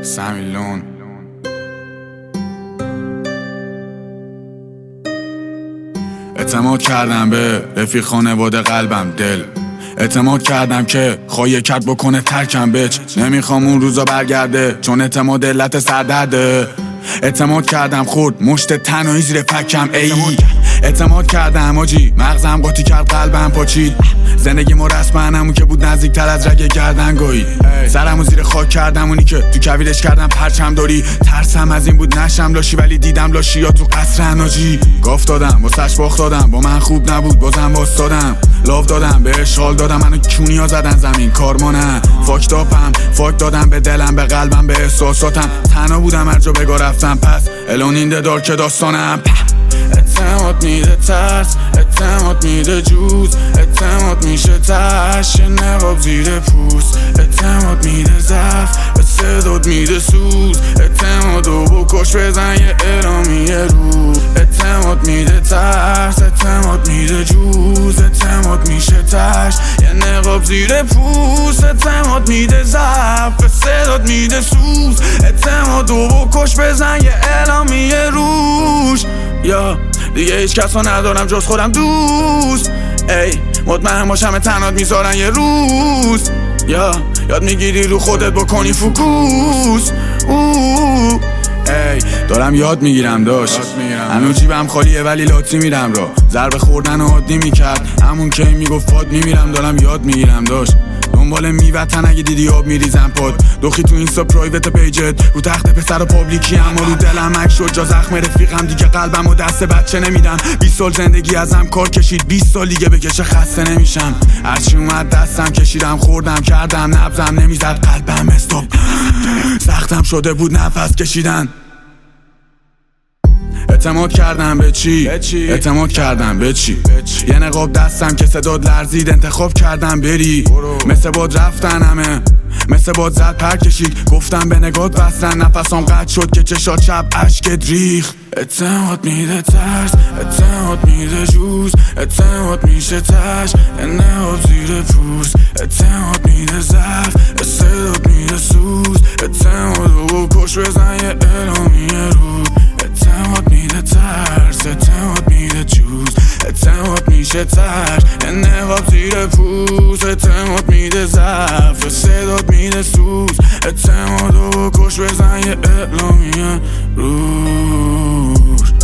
سمیلون اعتماد کردم به رفیق خانواده قلبم دل، اعتماد کردم که خواهی کرد بکنه ترکم بچ. نمیخوام اون روزا برگرده چون اعتماد علت سردرده. اعتماد کردم خورد مشت تنهایی زیر فکم ای. اعتماد کردم آجی مغزم قاطی کرد قلبم پاچید. زندگی ما رسما همون که بود نزدیک تر از رگ گردنگاهی. سرمو زیر خاک کردم اونی که تو کویرش کردم پرچم داری. ترسم از این بود نشم لاشی ولی دیدم لاشی یا تو قصر اناجی. گاف دادم واسش باخت دادم با من خوب نبود بازم واسدادم. لاف دادم بهش حال دادم منو کونیا زدن زمین کارمانم. فاک دادم به دلم به قلبم به احساساتم. تنها بودم هر جا بگاه رفتم پس الان این دار که داستانم. اعتماد میده ترس، اعتماد میده جوز، اعتماد میشه تش یه نقاب زیر پوست. اعتماد میده ضعف، به صدات میده سوز. اعتمادو بکش بزن یه اعلامیه روز. اعتماد میده ترس، اعتماد میده جوز، اعتماد میشه تش یه نقاب زیر پوست. اعتماد میده ضعف، به صدات میده سوز. اعتمادو بکش بزن یه اعلامیه روش. یا دیگه هیچ کس رو ندارم جز خودم دوست. ای مطمئن باشم تنهات میذارن یه روز. یا یاد میگیری رو خودت بکنی فوکوس. ای دارم یاد میگیرم داشت هنو جیبم خالیه ولی لاتی میرم را. ضربه خوردن عادی میکرد همون که میگفت فاد میمیرم. دارم یاد میگیرم داشت دنبال میوتن اگه دیدی آب میریزم پاد. دخی تو اینستا پرایوت پیجت رو تخت پسر و پابلیکی اما رو دلم عکس شد جا زخم رفیقم. دیگه قلبم و دست بچه نمیدم. 20 سال زندگی ازم کار کشید 20 سال دیگه بکشه خسته نمیشم. هرچی اومد دستم کشیدم خوردم کردم نبضم نمیزد قلبم استاپ. سختم شده بود نفس کشیدن. اعتماد کردم به چی؟ اعتماد کردم به چی؟ یه نقاب دستم که صداد لرزید انتخاب کردم بری. مثل باد رفتن همه مثل باد زد پر کشید. گفتم به نگات بستن نفسام قطع شد که چشات شب عشقت ریخ. اعتماد میده ترس، اعتماد میده جوز، اعتماد میشه تش یه نقاب زیر پوست. اعتماد میده ضعف، صدات میده سوز. اعتمادو بکش بزن یه اعلامیه روز. اعتماد میده ترس، اعتماد میده جوز، اعتماد میشه ترس یه نقاب زیر پوست. اعتماد میده ضعف، صدات میده سوز. اعتمادو بکش بزن یه اعلامیه روز.